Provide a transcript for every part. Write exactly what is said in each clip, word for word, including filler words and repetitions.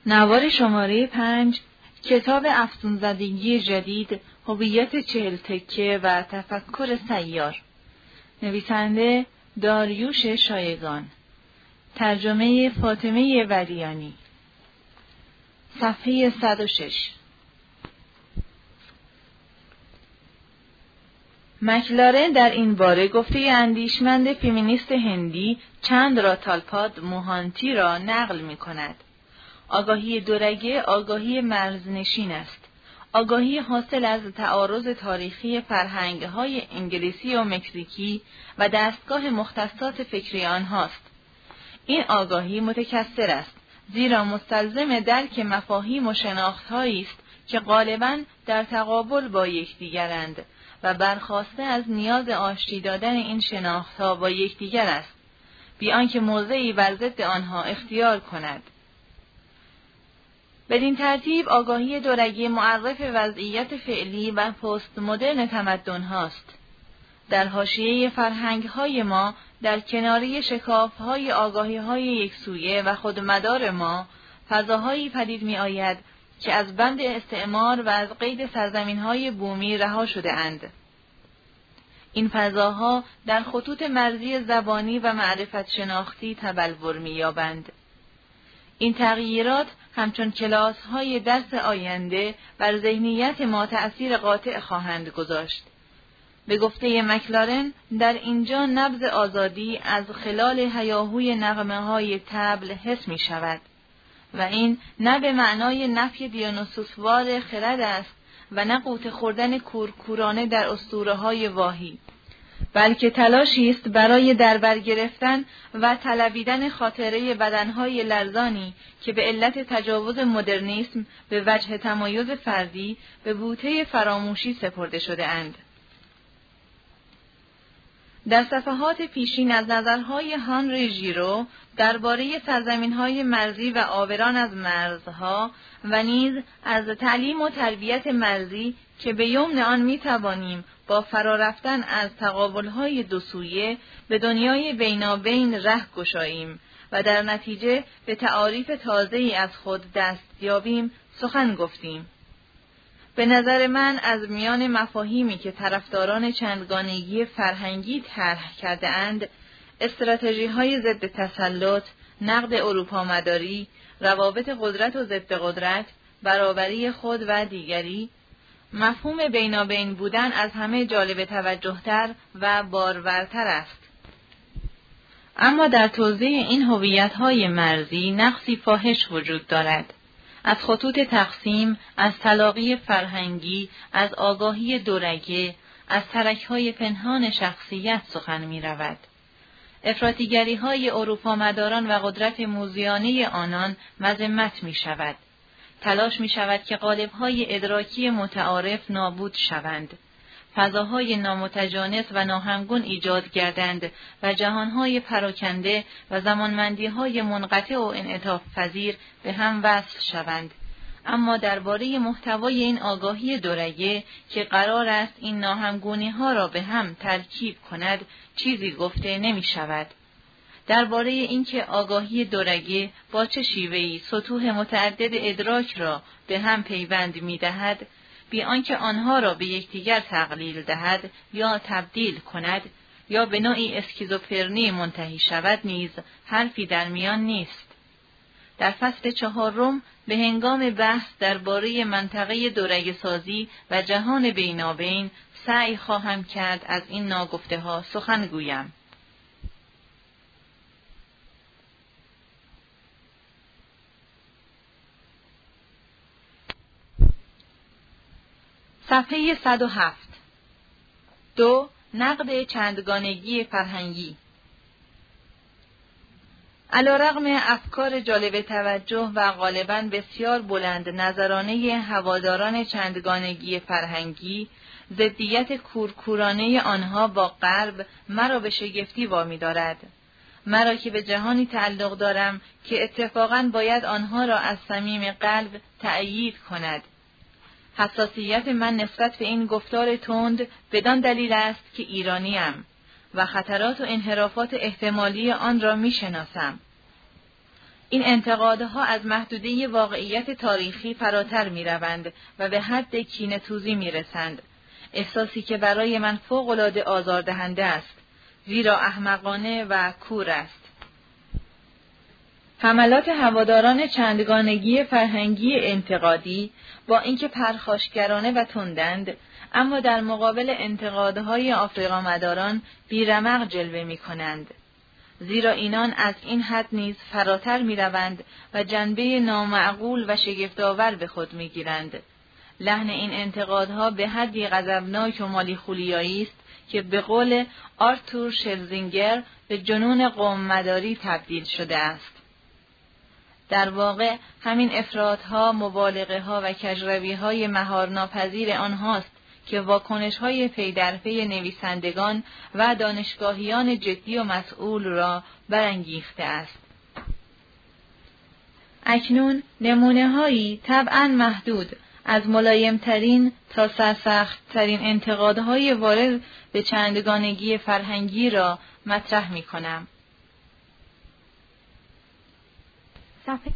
نوار شماره پنج، کتاب افسون‌زدگی جدید، هویت چهل تکه و تفکر سیار. نویسنده داریوش شایگان. ترجمه فاطمه ولیانی. صفحه صد و شش. مکلارن در این باره گفته اندیشمند فمینیست هندی چند را تالپاد موهانتی را نقل می کند. آگاهی دورگه آگاهی مرزنشین است. آگاهی حاصل از تعارض تاریخی فرهنگ‌های انگلیسی و مکزیکی و دستگاه مختصات فکری آنهاست. این آگاهی متکثر است، زیرا مستلزم درک مفاهیم و شناخت‌هایی است که غالباً در تقابل با یکدیگرند و برخاسته از نیاز آشتی دادن این شناخت‌ها با یکدیگر است، بی آنکه موضعی بر ضد آنها اختیار کند. بدین ترتیب آگاهی دورگه معرف وضعیت فعلی و پست مدرن تمدن هاست. در حاشیه فرهنگ های ما، در کناری شکاف های آگاهی های یکسویه و خودمدار ما، فضاهایی پدید می آید که از بند استعمار و از قید سرزمین های بومی رها شده اند. این فضاها در خطوط مرزی زبانی و معرفت شناختی تبلور می یابند. این تغییرات همچون کلاس‌های درس آینده بر ذهنیت ما تأثیر قاطع خواهند گذاشت. به گفته مکلارن، در اینجا نبض آزادی از خلال هیاهوی نغمه‌های طبل حس می شود و این نه به معنای نفی دیونوسوسوار خرد است و نه قوت خوردن کورکورانه در اسطوره‌های واهی، بلکه تلاشی است برای دربر گرفتن و طلبیدن خاطره بدنهای لرزانی که به علت تجاوز مدرنیسم به وجه تمایز فردی به بوته فراموشی سپرده شده اند. در صفحات پیشین از نظرهای هانری ژیرو درباره سرزمین‌های مرزی و عابران از مرزها و نیز از تعلیم و تربیت مرزی که به یمن آن می‌توانیم با فرارفتن از تقابل‌های دو سویه به دنیای بینابین ره گشاییم و در نتیجه به تعاریف تازه‌ای از خود دست یابیم سخن گفتیم. به نظر من از میان مفاهیمی که طرفداران چندگانگی فرهنگی طرح کرده اند، استراتژی‌های ضد تسلط، نقد اروپا مداری، روابط قدرت و ضد قدرت، برابری خود و دیگری، مفهوم بینابین بودن از همه جالب توجه‌تر و بارورتر است. اما در توزیع این هویت‌های مرزی نقصی فاحش وجود دارد. از خطوط تقسیم، از تلاقی فرهنگی، از آگاهی دورگه، از ترک‌های پنهان شخصیت سخن می‌رود. افراطیگری‌های اروپا مداران و قدرت موذیانه آنان مذمت می‌شود. تلاش می‌شود که قالب‌های ادراکی متعارف نابود شوند. فضاهای نامتجانس و ناهمگون ایجاد گردند و جهانهای پراکنده و زمانمندی‌های منقطع و انعطاف پذیر به هم وصل شوند. اما درباره محتوای این آگاهی دورگه که قرار است این ناهمگونی‌ها را به هم ترکیب کند چیزی گفته نمی‌شود. درباره اینکه آگاهی دورگه با چه شیوهی سطوح متعدد ادراک را به هم پیوند می‌دهد، بی آنکه آنها را به یکدیگر تقلیل دهد یا تبدیل کند یا به نوعی اسکیزوفرنی منتهی شود نیز حرفی در میان نیست. در فصل چهارم به هنگام بحث درباره منطقه دورگه سازی و جهان بینابین سعی خواهم کرد از این ناگفته ها سخن گویم. صفحه صد و هفت. دو. نقد چندگانگی فرهنگی. علی‌رغم افکار جالب توجه و غالباً بسیار بلند نظرانه هواداران چندگانگی فرهنگی، ضدیت کورکورانه آنها با غرب مرا به شگفتی وامی دارد. مرا که به جهانی تعلق دارم که اتفاقاً باید آنها را از صمیم قلب تأیید کند. حساسیت من نسبت به این گفتار تند بدان دلیل است که ایرانیم و خطرات و انحرافات احتمالی آن را می شناسم. این انتقادها از محدوده واقعیت تاریخی فراتر می روند و به حد کینه‌توزی می رسند. احساسی که برای من فوق‌العاده آزاردهنده است، زیرا احمقانه و کور است. حملات هواداران چندگانگی فرهنگی انتقادی با اینکه پرخاشگرانه و تندند، اما در مقابل انتقادهای آفریقامداران بیرمق جلوه می کنند. زیرا اینان از این حد نیز فراتر می روند و جنبه نامعقول و شگفت‌آور به خود می گیرند. لحن این انتقادها به حدی غضبناک و مالیخولیایی است که به قول آرتور شلزینگر به جنون قوم‌مداری تبدیل شده است. در واقع همین افراط‌ها، مبالغه‌ها و کجروی‌های مهارناپذیر آنهاست که واکنش‌های پی در پی نویسندگان و دانشگاهیان جدی و مسئول را برانگیخته است. اکنون نمونه‌هایی طبعاً محدود از ملایم‌ترین تا سرسخت‌ترین انتقادهای وارد به چندگانگی فرهنگی را مطرح می‌کنم. صفحه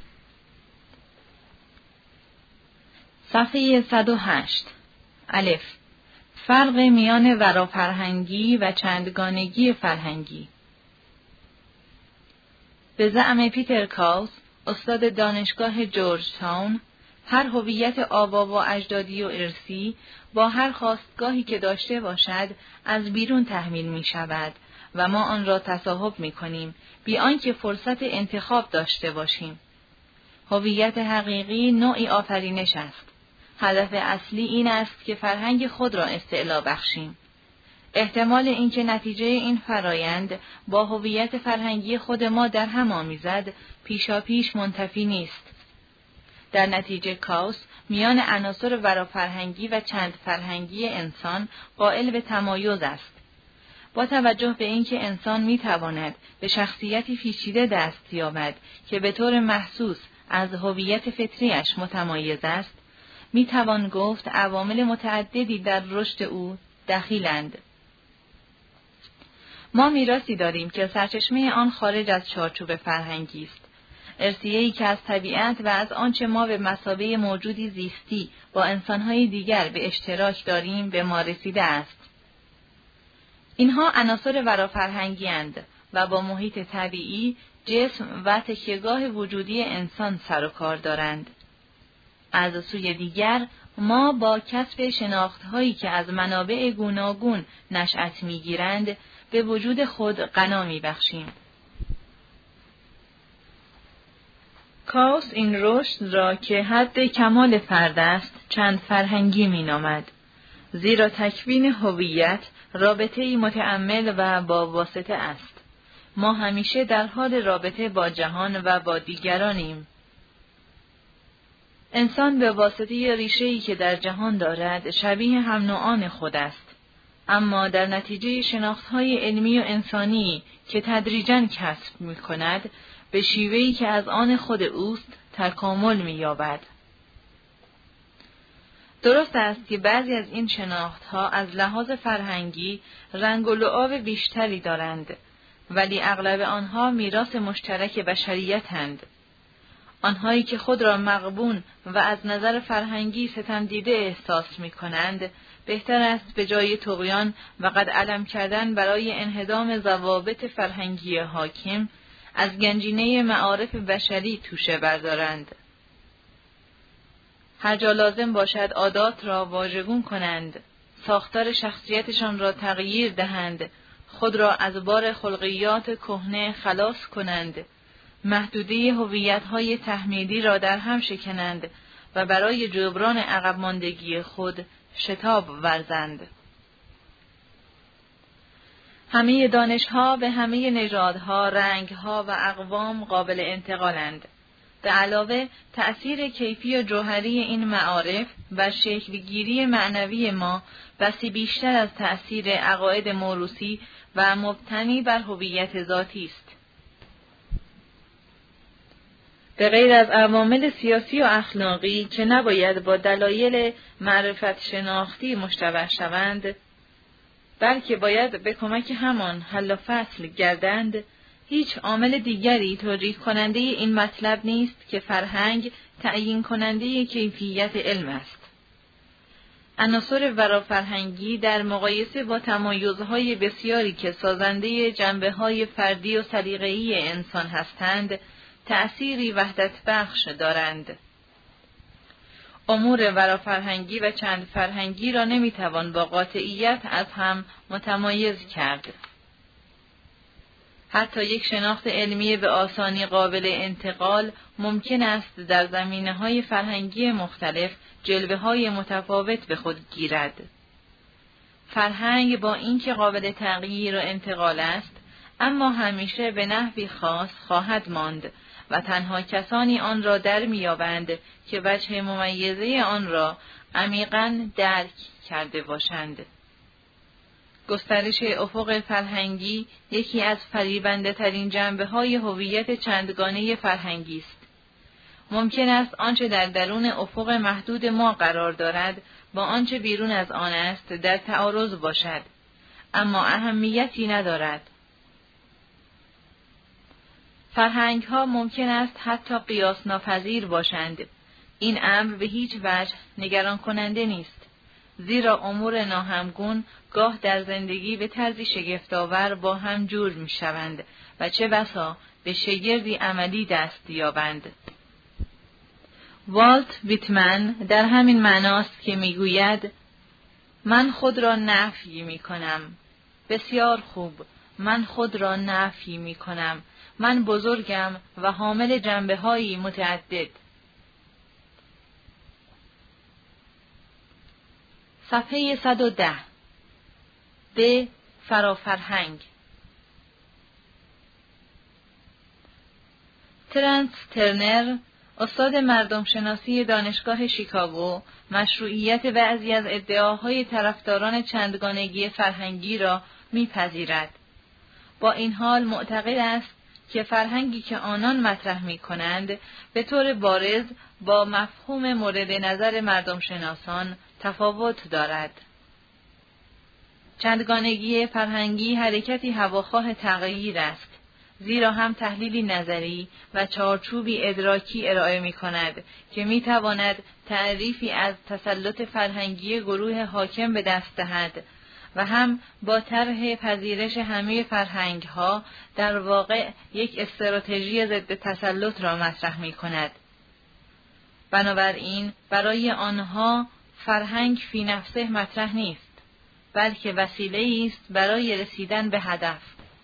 صفحه صد و هشت. الف. فرق میان ورافرهنگی و چندگانگی فرهنگی. به زعم پیتر کاوس، استاد دانشگاه جورج تاون، هر هویت آبا و اجدادی و ارثی با هر خاستگاهی که داشته باشد از بیرون تحمیل می شود و ما آن را تصاحب می کنیم بی آنکه فرصت انتخاب داشته باشیم. هویت حقیقی نوعی آفرینش است. هدف اصلی این است که فرهنگ خود را استعلا بخشیم. احتمال اینکه نتیجه این فرایند با هویت فرهنگی خود ما در هم آمیزد پیشاپیش منتفی نیست. در نتیجه کاوس میان عناصر ورافرهنگی و چند فرهنگی انسان قائل به تمایز است. با توجه به اینکه انسان میتواند به شخصیتی پیچیده دست یابد که به طور محسوس از هویت فطریش متمایز است، میتوان گفت عوامل متعددی در رشد او دخیلند. ما میراثی داریم که سرچشمه آن خارج از چارچوب فرهنگی است. ارثیه‌ای که از طبیعت و از آنچه ما به مثابه موجودی زیستی با انسان‌های دیگر به اشتراک داریم به ما رسیده است. اینها عناصر ورافرهنگی اند و با محیط طبیعی، جسم و تکیه‌گاه وجودی انسان سر و کار دارند. از سوی دیگر، ما با کسب شناخت‌هایی که از منابع گوناگون نشأت می‌گیرند، به وجود خود غنا می‌بخشیم. کاوس این رشد را که حد کمال فرد است، چند فرهنگی می‌نامد. زیرا تکوین هویت رابطه‌ای متأمل و با واسطه است. ما همیشه در حال رابطه با جهان و با دیگرانیم. انسان به واسطه ریشه‌ای که در جهان دارد شبیه هم نوعان خود است، اما در نتیجه شناخت‌های علمی و انسانی که تدریجاً کسب می‌کند، به شیوهی که از آن خود اوست تکامل می‌یابد. درست است که بعضی از این شناخت‌ها از لحاظ فرهنگی رنگ و لعاب بیشتری دارند، ولی اغلب آنها میراث مشترک بشریت‌اند. آنهایی که خود را مغبون و از نظر فرهنگی ستمدیده احساس می‌کنند، بهتر است به جای طغیان و قد علم کردن برای انهدام ضوابط فرهنگی حاکم، از گنجینه معارف بشری توشه بردارند. هر جا لازم باشد عادات را واژگون کنند، ساختار شخصیتشان را تغییر دهند، خود را از بار خلقیات کهنه خلاص کنند، محدوده هویت‌های تحمیلی را در هم شکنند و برای جبران عقب ماندگی خود شتاب ورزند. همه دانش‌ها به همه نژادها، رنگ‌ها و اقوام قابل انتقالند. به علاوه تأثیر کیفی و جوهری این معارف بر شکلگیری معنوی ما بسی بیشتر از تأثیر عقاید موروثی و مبتنی بر هویت ذاتی است. به غیر از عوامل سیاسی و اخلاقی که نباید با دلایل معرفت شناختی مشتبه شوند، بلکه باید به کمک همان حل و فصل گردند، هیچ عامل دیگری توجیه کننده این مطلب نیست که فرهنگ تعیین کننده کیفیت علم است. عناصر ورافرهنگی در مقایسه با تمایزهای بسیاری که سازنده جنبه‌های فردی و سلیقه‌ای انسان هستند، تأثیری وحدت بخش دارند. امور ورافرهنگی و چند فرهنگی را نمیتوان با قاطعیت از هم متمایز کرد. حتی یک شناخت علمی به آسانی قابل انتقال ممکن است در زمینه‌های فرهنگی مختلف جلوه‌های متفاوت به خود گیرد. فرهنگ با اینکه قابل تغییر و انتقال است، اما همیشه به نحوی خاص خواهد ماند و تنها کسانی آن را در می‌یابند که وجه ممیزه آن را عمیقاً درک کرده باشند. گسترش افق فرهنگی یکی از فریبنده ترین جنبه‌های هویت چندگانه فرهنگی است. ممکن است آنچه در درون افق محدود ما قرار دارد با آنچه بیرون از آن است در تعارض باشد، اما اهمیتی ندارد. فرهنگ‌ها ممکن است حتی قیاس ناپذیر باشند. این امر به هیچ وجه نگران کننده نیست، زیرا امور ناهمگون گاه در زندگی به طرزی شگفت‌آور با هم جور می‌شوند و چه بسا به شگردی عملی دست یابند. والت ویتمن در همین معناست که میگوید من خود را نفی میکنم. بسیار خوب، من خود را نفی میکنم. من بزرگم و حامل جنبه‌هایی متعدد. صفحه صد و ده. به فرافرهنگ. ترنس ترنر، استاد مردم شناسی دانشگاه شیکاگو، مشروعیت بعضی از ادعاهای طرفداران چندگانگی فرهنگی را میپذیرد. با این حال معتقد است که فرهنگی که آنان مطرح می‌کنند به طور بارز با مفهوم مورد نظر مردم شناسان تفاوت دارد. چندگانگی فرهنگی حرکتی هواخواه تغییر است، زیرا هم تحلیلی نظری و چارچوبی ادراکی ارائه می‌کند که می‌تواند تعریفی از تسلط فرهنگی گروه حاکم به دست دهد و هم با طرح پذیرش همه فرهنگ‌ها در واقع یک استراتژی ضد تسلط را مطرح می‌کند. بنابراین برای آنها فرهنگ فی نفسه مطرح نیست، بلکه وسیله‌ای است برای رسیدن به هدف.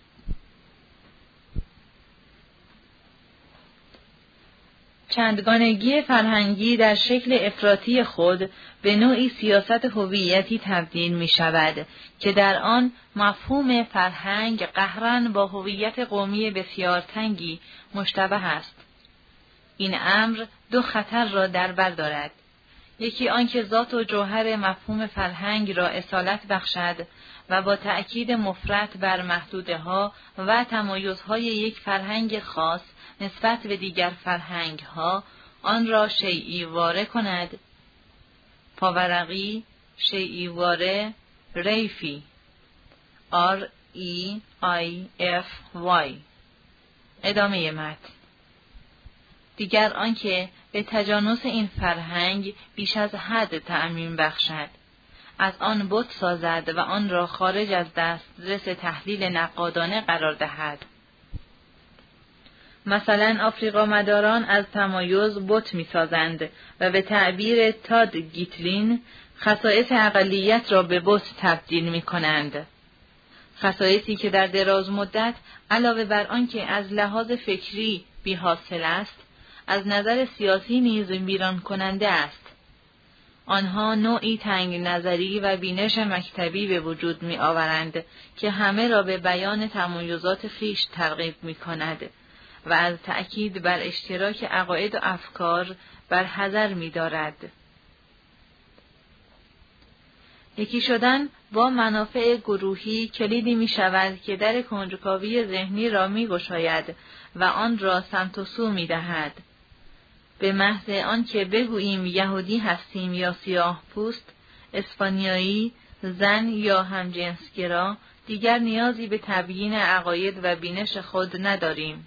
چندگانگی فرهنگی در شکل افراطی خود به نوعی سیاست هویتی تبدیل می شود که در آن مفهوم فرهنگ قهرن با هویت قومی بسیار تنگی مشتبه است. این امر دو خطر را در بر دارد. یکی آنکه ذات و جوهر مفهوم فرهنگ را اصالت بخشد و با تأکید مفرط بر محدوده‌ها و تمایزهای یک فرهنگ خاص نسبت به دیگر فرهنگ‌ها آن را شیئی واره کند. پاورقی، شیئی واره، ریفی، آر ای آی اف وای. ادامه متن. دیگر آنکه به تجانس این فرهنگ بیش از حد تعمیم بخشد، از آن بت سازد و آن را خارج از دسترس تحلیل نقادانه قرار دهد. مثلا آفریقا مداران از تمایز بت می‌سازند و به تعبیر تاد گیتلین خصائص اقلیت را به بت تبدیل می‌کنند. خصائصی که در دراز مدت علاوه بر آنکه از لحاظ فکری بی‌حاصل است، از نظر سیاسی نیز ویران کننده است. آنها نوعی تنگ نظری و بینش مکتبی به وجود می آورند که همه را به بیان تمایزات خویش ترغیب می کند و از تأکید بر اشتراک عقاید و افکار بر حذر می دارد. یکی شدن با منافع گروهی کلیدی می شود که در کنجکاوی ذهنی را می گشاید و آن را سمت و سو می دهد. به محض آن که بگوییم یهودی هستیم یا سیاه پوست، اسپانیایی، زن یا همجنسگرا، دیگر نیازی به تبیین عقاید و بینش خود نداریم.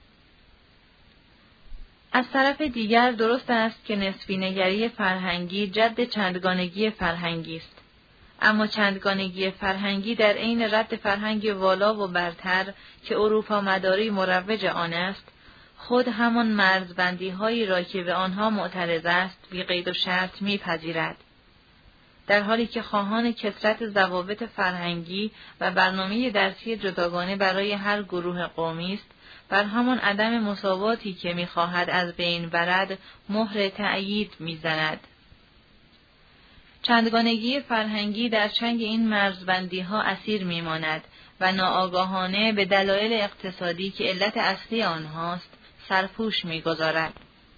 از طرف دیگر درست است که نسبی نگری فرهنگی جد چندگانگی فرهنگی است. اما چندگانگی فرهنگی در عین رد فرهنگ والا و برتر که اروپا مداری مروج آن است، خود همان مرزبندی هایی را که به آنها معترض است بی قید و شرط میپذیرد. در حالی که خواهان کثرت ضوابط فرهنگی و برنامه درسی جداگانه برای هر گروه قومی است، بر همان عدم مساواتی که می‌خواهد از بین برد مهر تأیید می‌زند. چندگانگی فرهنگی در چنگ این مرزبندی‌ها اسیر می‌ماند و ناآگاهانه به دلایل اقتصادی که علت اصلی آنهاست سرپوش می‌گذارد.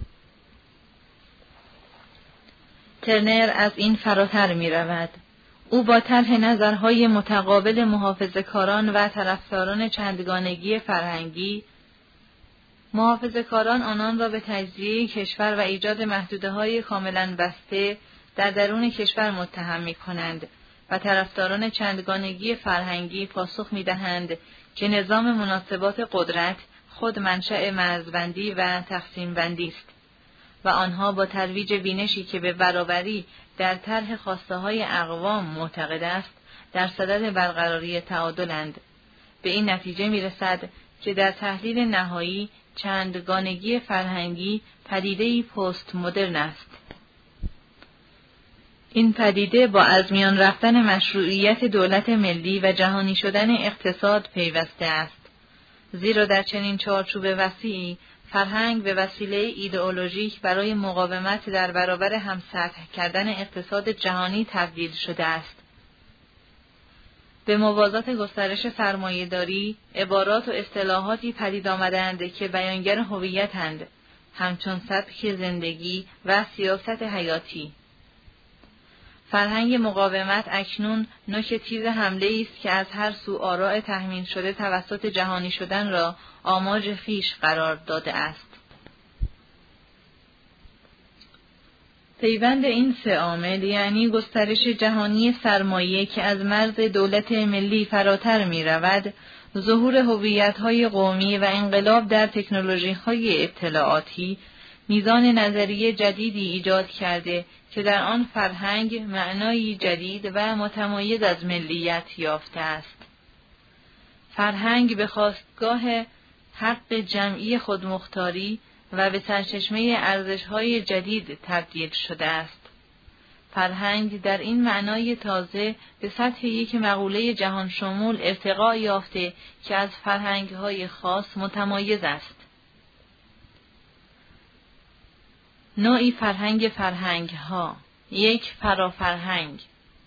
ترنر از این فراتر می‌رود. او با طرح نظرهای متقابل محافظه‌کاران و طرفداران چندگانگی فرهنگی، محافظه‌کاران آنان را به تجزیه کشور و ایجاد محدوده‌های کاملاً بسته در درون کشور متهم می‌کنند و طرفداران چندگانگی فرهنگی پاسخ می‌دهند که نظام مناسبات قدرت خود منشأ مرزبندی و تقسیم بندی است و آنها با ترویج بینشی که به برابری در طرح خواسته‌های اقوام معتقد است در صدد برقراری تعادلند. به این نتیجه می‌رسد که در تحلیل نهایی چندگانگی فرهنگی پدیده‌ای پست مدرن است. این پدیده با از میان رفتن مشروعیت دولت ملی و جهانی شدن اقتصاد پیوسته است، زیرا در چنین چارچوب وسیعی فرهنگ به وسیله ایدئولوژیک برای مقاومت در برابر همسطح کردن اقتصاد جهانی تبدیل شده است. به موازات گسترش سرمایه‌داری، عبارات و اصطلاحاتی پدید آمدند که بیانگر هویت‌اند، همچون سبک زندگی و سیاست حیاتی. فرهنگ مقاومت اکنون نوک تیز حمله است که از هر سو آراء تحمیل شده توسط جهانی شدن را آماج خویش قرار داده است. پیوند این سه عامل، یعنی گسترش جهانی سرمایه که از مرز دولت ملی فراتر می رود، ظهور هویت‌های قومی و انقلاب در تکنولوژی‌های اطلاعاتی، میزان نظریه جدیدی ایجاد کرده که در آن فرهنگ معنایی جدید و متمایز از ملیت یافته است. فرهنگ به خاستگاه حق جمعی خودمختاری و به سرچشمه ارزش‌های جدید تبدیل شده است. فرهنگ در این معنای تازه به سطح یک مقوله جهان شمول ارتقا یافته که از فرهنگ‌های خاص متمایز است. نوعی فرهنگ فرهنگ‌ها، یک فرافرهنگ.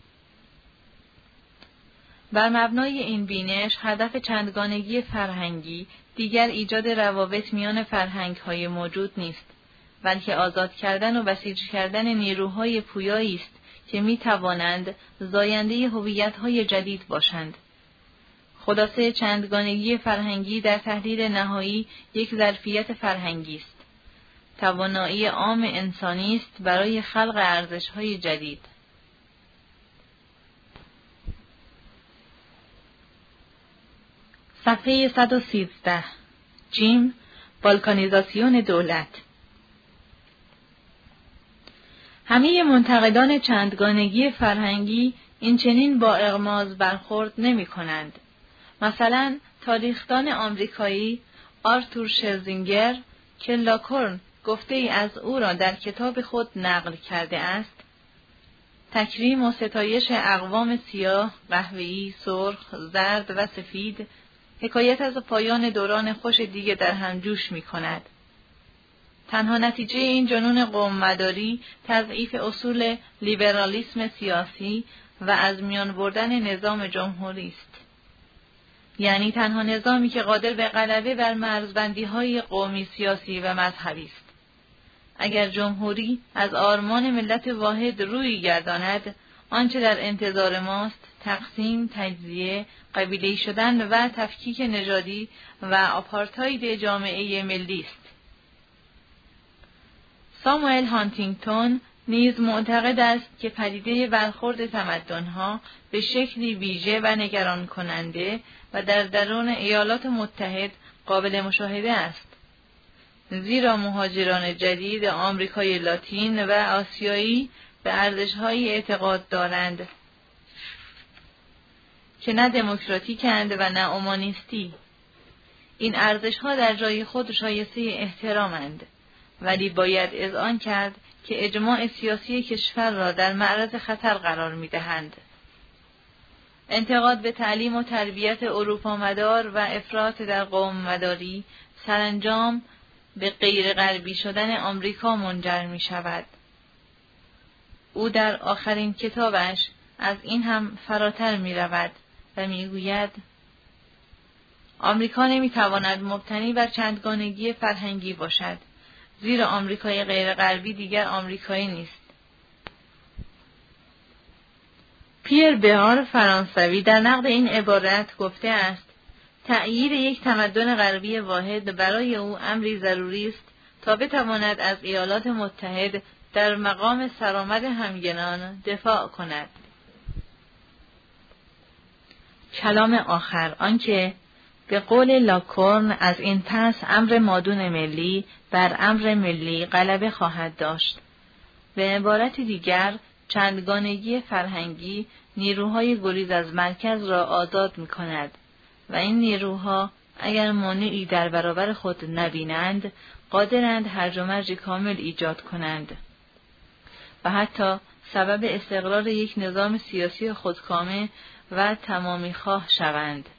بر مبنای این بینش، هدف چندگانگی فرهنگی دیگر ایجاد روابط میان فرهنگ‌های موجود نیست، بلکه آزاد کردن و بسیج کردن نیروهای پویایی است که می‌توانند زاینده هویت‌های جدید باشند. خلاصه چندگانگی فرهنگی در تحلیل نهایی یک ظرفیت فرهنگی است، توانایی عام انسانی است برای خلق ارزش‌های جدید. صفحه صد و سیزده. جیم، بالکانیزاسیون دولت. همه منتقدان چندگانگی فرهنگی این چنین با اغماض برخورد نمی کنند. مثلا تاریخدان آمریکایی آرتور شلزینگر که لاکورن گفته ای از او را در کتاب خود نقل کرده است، تکریم و ستایش اقوام سیاه، قهوه‌ای، سرخ، زرد و سفید حکایت از پایان دوران خوش دیگه در هم جوش می کند. تنها نتیجه این جنون قوم مداری تضعیف اصول لیبرالیسم سیاسی و از میان بردن نظام جمهوری است. یعنی تنها نظامی که قادر به غلبه بر مرزبندی‌های قومی، سیاسی و مذهبی است. اگر جمهوری از آرمان ملت واحد روی گرداند، آنچه در انتظار ماست تقسیم، تجزیه، قبیله‌ای شدن و تفکیک نژادی و آپارتاید جامعه ملی است. ساموئل هانتینگتون نیز معتقد است که پدیده برخورد تمدن‌ها به شکلی ویژه و نگران کننده و در درون ایالات متحد قابل مشاهده است. زیرا مهاجران جدید آمریکای لاتین و آسیایی به ارزش‌هایی اعتقاد دارند که نه دموکراتیکند و نه اومانیستی. این ارزش‌ها در جای خود شایسته احترامند، ولی باید اذعان کرد که اجماع سیاسی کشور را در معرض خطر قرار می‌دهند. انتقاد به تعلیم و تربیت اروپا مدار و افراط در قوم مداری سرانجام به غیر غربی شدن آمریکا منجر می شود. او در آخرین کتابش از این هم فراتر می رود و می گوید آمریکا نمی تواند مبتنی بر چندگانگی فرهنگی باشد، زیرا آمریکای غیر غربی دیگر آمریکایی نیست. پیر بهار فرانسوی در نقد این عبارت گفته است تأیید یک تمدن غربی واحد برای او امری ضروری است تا بتواند از ایالات متحد در مقام سرآمد همگنان دفاع کند. کلام آخر آنکه به قول لاکورن از این پس امر مادون ملی بر امر ملی غلبه خواهد داشت. به عبارت دیگر چندگانگی فرهنگی نیروهای گریز از مرکز را آزاد می کند و این نیروها اگر مانعی در برابر خود نبینند قادرند هرج و مرج کامل ایجاد کنند و حتی سبب استقرار یک نظام سیاسی خودکامه و تمامی خواه شوند.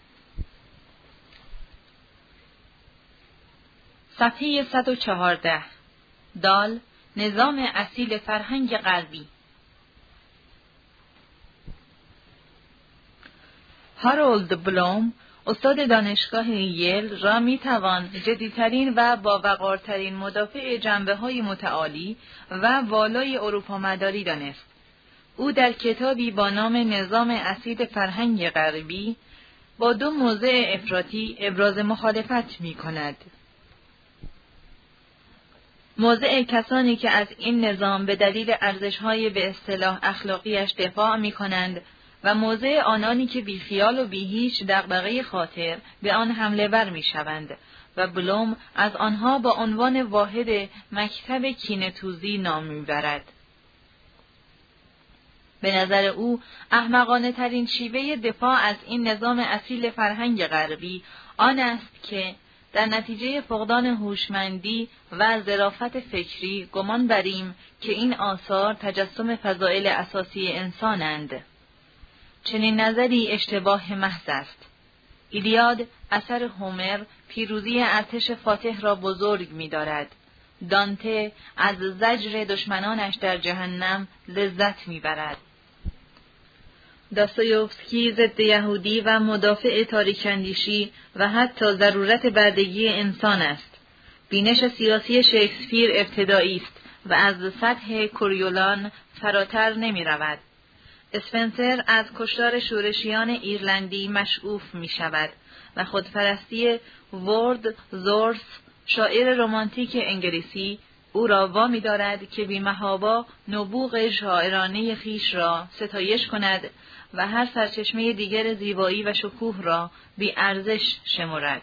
صفحه صد و چهارده. دال نظام اصیل فرهنگ غربی. هارولد بلوم استاد دانشگاه ییل را می توان جدیترین و باوقارترین مدافع جنبه‌های متعالی و والای اروپا مداری دانست. او در کتابی با نام نظام اصیل فرهنگ غربی با دو موضع افراطی ابراز مخالفت می کند. موضع کسانی که از این نظام به دلیل ارزش‌های به اصطلاح اخلاقیش دفاع می کنند و موضع آنانی که بی خیال و بی هیچ دغدغه خاطر به آن حمله ور می شوند و بلوم از آنها با عنوان واحد مکتب کینه‌توزی نام می برد. به نظر او احمقانه ترین شیوه دفاع از این نظام اصیل فرهنگ غربی آن است که در نتیجه فقدان هوشمندی و ظرافت فکری گمان بریم که این آثار تجسم فضائل اساسی انسانند. چنین نظری اشتباه محض است. ایلیاد اثر هومر پیروزی ارتش فاتح را بزرگ می‌دارد. دانته از زجر دشمنانش در جهنم لذت می‌برد. داستایوفسکی ضد یهودی و مدافع تاریک‌اندیشی و حتی ضرورت بردگی انسان است. بینش سیاسی شکسپیر ابتدایی است و از سطح کوریولان فراتر نمی‌رود. اسپنسر از کشتار شورشیان ایرلندی مشعوف می شود و خودپرستی ورد زورس شاعر رمانتیک انگلیسی او را وامی دارد که بی محابا نبوغ شاعرانه خیش را ستایش کند و هر سرچشمه دیگر زیبایی و شکوه را بی ارزش شمرد.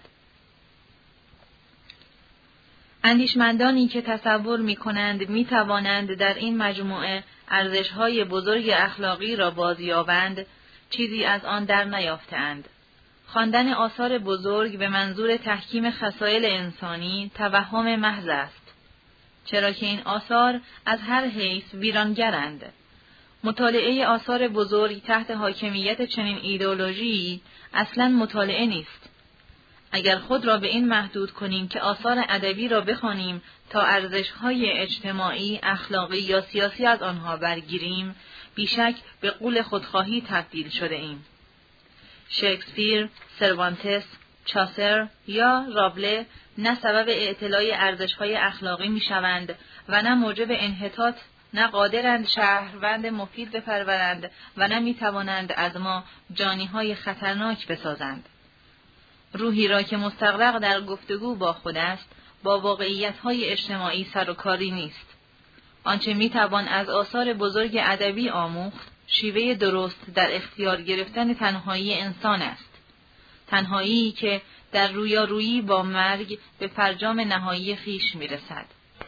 اندیشمندانی که تصور می کنند می توانند در این مجموعه ارزش‌های بزرگ اخلاقی را بازیابند، چیزی از آن در نیافتند. خواندن آثار بزرگ به منظور تحکیم خصایل انسانی توهم محض است، چرا که این آثار از هر حیث ویرانگرند. مطالعه آثار بزرگ تحت حاکمیت چنین ایدئولوژی اصلاً مطالعه نیست. اگر خود را به این محدود کنیم که آثار ادبی را بخوانیم تا ارزش‌های اجتماعی، اخلاقی یا سیاسی از آنها برگیریم، بیشک به غول خودخواهی تبدیل شده ایم. شکسپیر، سروانتس، چاسر یا رابله نه سبب اعتلای ارزش‌های اخلاقی می‌شوند و نه موجب انحطاط، نه قادرند شهروند مفید بپرورند و نه می‌توانند از ما جانی‌های خطرناک بسازند. روحی را که مستغرق در گفتگو با خود است، با واقعیت‌های اجتماعی سر و کاری نیست. آنچه میتوان از آثار بزرگ ادبی آموخت، شیوه درست در اختیار گرفتن تنهایی انسان است. تنهایی که در رویارویی با مرگ به فرجام نهایی خیش میرسد.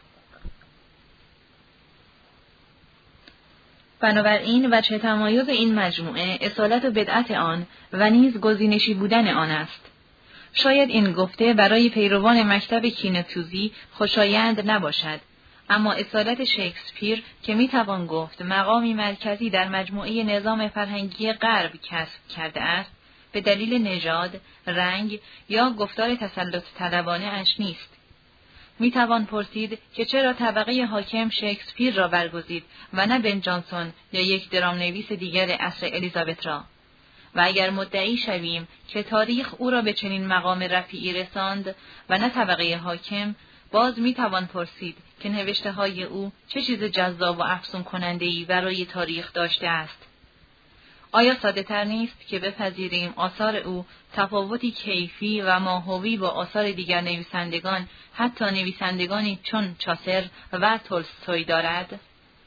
بنابراین وجه تمایز این مجموعه اصالت و بدعت آن و نیز گزینشی بودن آن است. شاید این گفته برای پیروان مکتب کینه‌توزی خوشایند نباشد، اما اصالت شکسپیر که میتوان گفت مقامی مرکزی در مجموعه نظام فرهنگی غرب کسب کرده است، به دلیل نژاد، رنگ یا گفتار تسلط طلبانه اش نیست. میتوان پرسید که چرا طبقه حاکم شکسپیر را برگزید و نه بن جانسون یا یک درامنویس دیگر عصر الیزابت را؟ و اگر مدعی شویم که تاریخ او را به چنین مقام رفیعی رساند و نه طبقه حاکم، باز میتوان پرسید که نوشته های او چه چیز جذاب و افسون کننده‌ای برای تاریخ داشته است؟ آیا ساده تر نیست که بپذیریم آثار او تفاوتی کیفی و ماهوی با آثار دیگر نویسندگان، حتی نویسندگانی چون چاسر و تولستوی دارد؟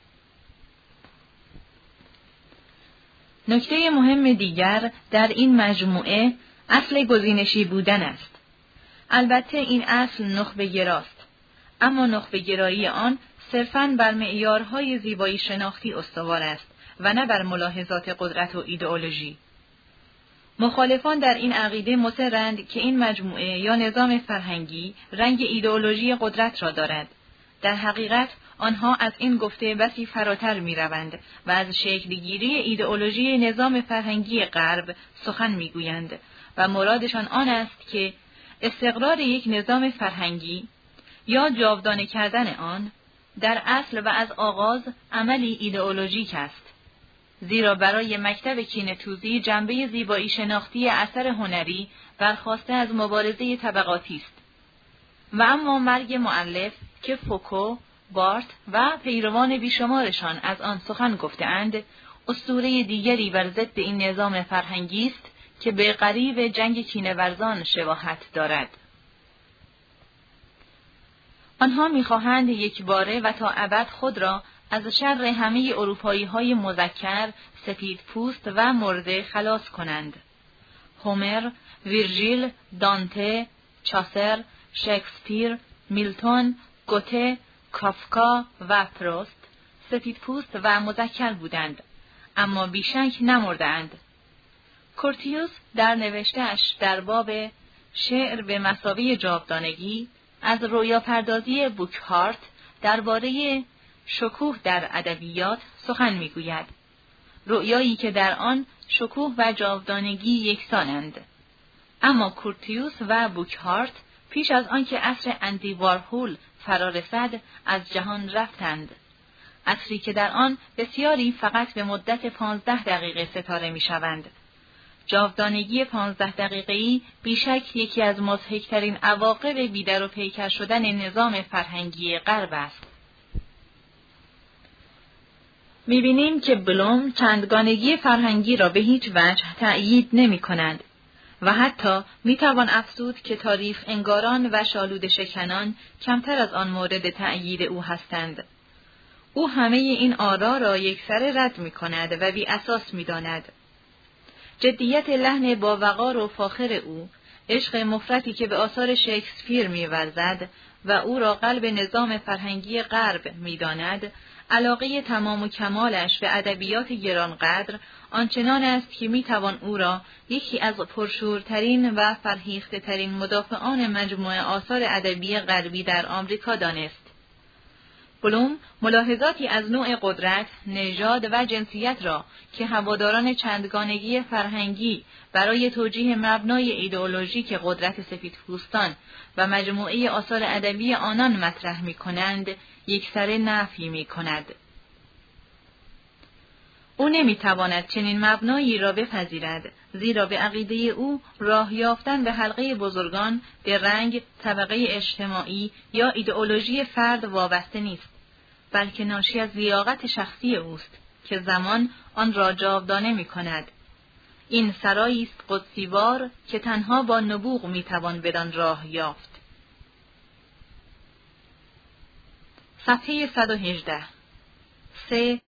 نکته مهم دیگر در این مجموعه اصل گزینشی بودن است. البته این اصل نخبه گراست، اما نخبه گرایی آن صرفاً بر معیارهای زیبایی شناختی استوار است و نه بر ملاحظات قدرت و ایدئولوژی. مخالفان در این عقیده مصرند که این مجموعه یا نظام فرهنگی رنگ ایدئولوژی قدرت را دارد. در حقیقت آنها از این گفته بسی فراتر می روند و از شکلگیری ایدئولوژی نظام فرهنگی غرب سخن می گویند و مرادشان آن است که استقرار یک نظام فرهنگی یا جاودانه کردن آن در اصل و از آغاز عملی ایدئولوژیک است. زیرا برای مکتب کینه‌توزی جنبه زیبایی شناختی اثر هنری برخواسته از مبارزه طبقاتی است. و اما مرگ مؤلف که فوکو، بارت و پیروان بیشمارشان از آن سخن گفته‌اند، اسطوره دیگری بر ضد این نظام فرهنگی است که به قریب جنگ کینه‌ورزان شباهت دارد. آنها می‌خواهند یک باره و تا ابد خود را از شر همه اروپایی‌های مذکر، سفید پوست و مرده خلاص کنند. هومر، ویرژیل، دانته، چاسر، شکسپیر، میلتون، گوته، کافکا و پروست سفید پوست و مذکر بودند، اما بیشک نمردند. کورتیوس در نوشته‌اش در باب شعر به مثابه جاودانگی از رویا پردازی بوکهارت درباره شکوه در ادبیات سخن میگوید، رؤیایی که در آن شکوه و جاودانگی یکسانند. اما کورتیوس و بوکهارت پیش از آنکه عصر اندی وارهول فرا رسد از جهان رفتند، عصری که در آن بسیاری فقط به مدت پانزده دقیقه ستاره میشوند. جاودانگی پانزده دقیقه‌ای بیشک یکی از مضحک‌ترین عواقب بیدر و پیکر شدن نظام فرهنگی غرب است. می‌بینیم که بلوم چندگانگی فرهنگی را به هیچ وجه تأیید نمی‌کند و حتی می‌توان افزود که تاریخ انگاران و شالود شکنان کمتر از آن مورد تأیید او هستند. او همه این آرا را یکسره رد می‌کند و بی اساس می‌داند. جدیت لحن با وقار و فاخر او، عشق مفرطی که به آثار شکسپیر می‌ورزد و او را قلب نظام فرهنگی غرب می‌داند، علاقه تمام و کمالش به ادبیات گرانقدر آنچنان است که میتوان او را یکی از پرشورترین و فرهیخته‌ترین مدافعان مجموعه آثار ادبی غربی در آمریکا دانست. بلوم ملاحظاتی از نوع قدرت، نژاد و جنسیت را که هواداران چندگانگی فرهنگی برای توجیه مبنای ایدئولوژیک قدرت سفیدپوستان و مجموعه آثار ادبی آنان مطرح می‌کنند، یکسره نفی می‌کند. او نمی‌تواند چنین مبنایی را بپذیرد، زیرا به عقیده او راه یافتن به حلقه بزرگان به رنگ، طبقه اجتماعی یا ایدئولوژی فرد وابسته نیست، بلکه ناشی از لیاقت شخصی اوست که زمان آن را جاودانه می‌کند. این سرایی است قدسیوار که تنها با نبوغ می‌توان بدان راه یافت. صفحه صد و هجده. سه